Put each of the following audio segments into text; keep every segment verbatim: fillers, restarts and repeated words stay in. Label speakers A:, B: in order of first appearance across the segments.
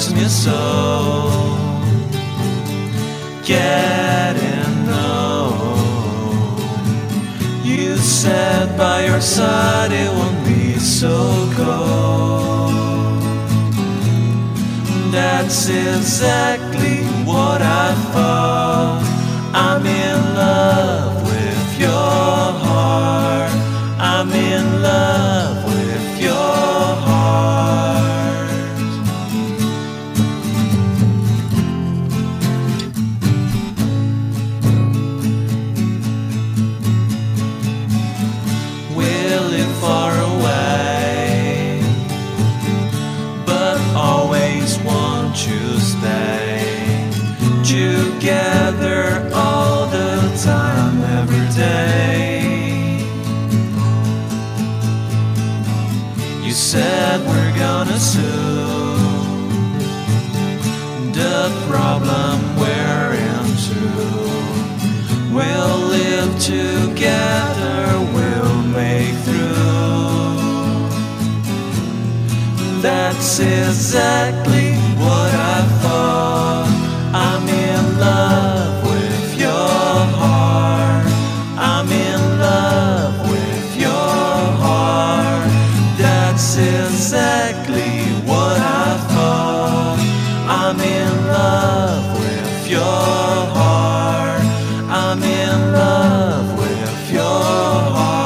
A: bothers me so. Getting no. You said by your side it won't be so cold. That's exactly what I thought. I'm in love with your heart. I'm in love with your heart. We live far away, but always want to stay together all the time, every day. You said we're gonna soon. The problem we're into, we'll live together, we'll make through. That's exactly what I thought. I'm in love with your heart. I'm in love with your heart. That's exactly what I thought. I'm in love with your heart. I'm in love with your heart.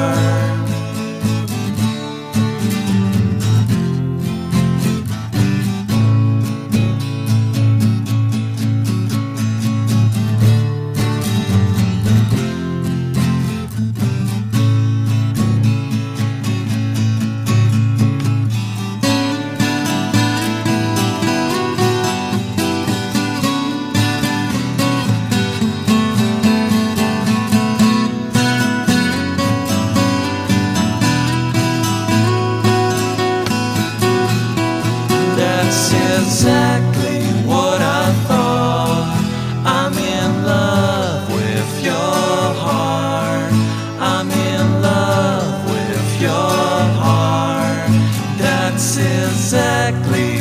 A: That's exactly what I thought. I'm in love with your heart. I'm in love with your heart. That's exactly